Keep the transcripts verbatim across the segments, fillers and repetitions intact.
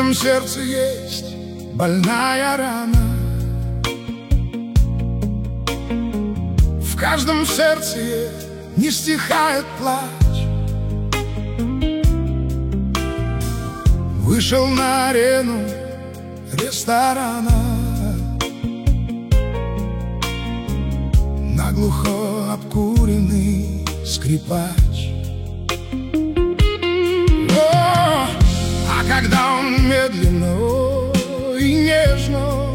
каждом сердце есть больная рана, в каждом сердце не стихает плач. Вышел на арену ресторана, наглухо обкуренный скрипач. О, а когда он медленно и нежно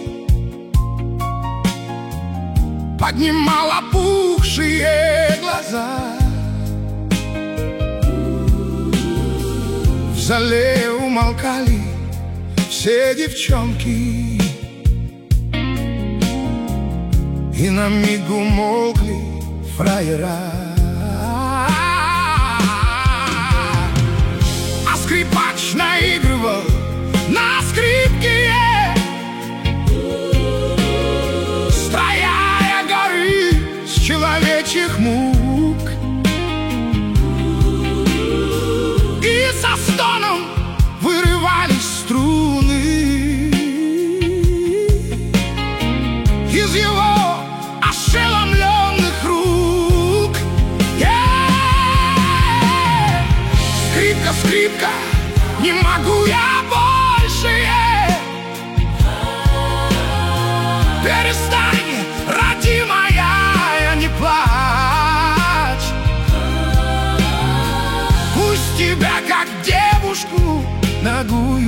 поднимал опухшие глаза, в зале умолкали все девчонки, и на миг умолкли фраера. А скрипач наигрывал на скрипке, строя горы с человечьих мук, и со стоном вырывались струны из его ошеломленных рук. Yeah! Скрипка, скрипка, не могу я больше. Yeah! Перестань, родимая, не плачь. Пусть тебя, как девушку нагую,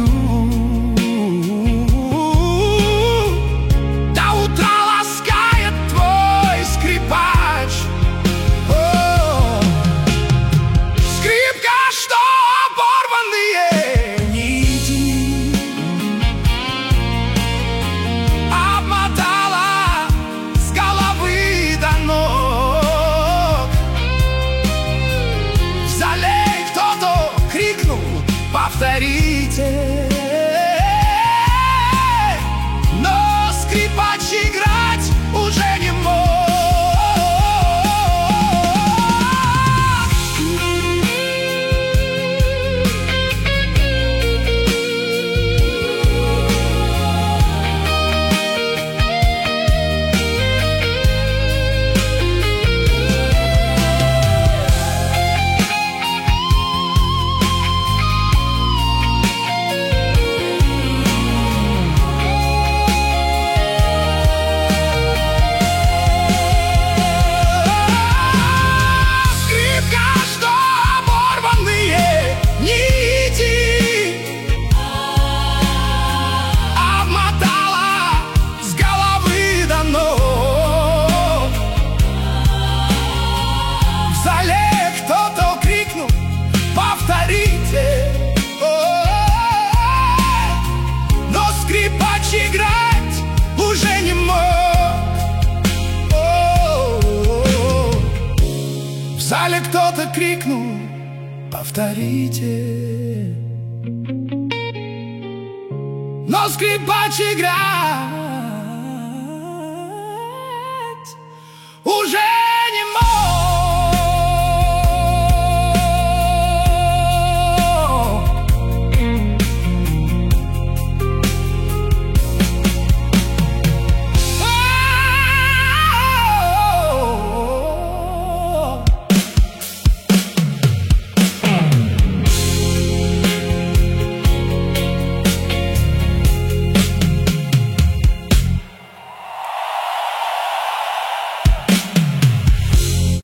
до утра ласкает твой скрипач. О, скрипка, что оборванные нити обмотала с головы до ног. В зале кто-то крикнул: повторите. Но скрипач играть уже не мог. Играть уже не мог. О-о-о. В зале кто-то крикнул: повторите. Но скрипач играть уже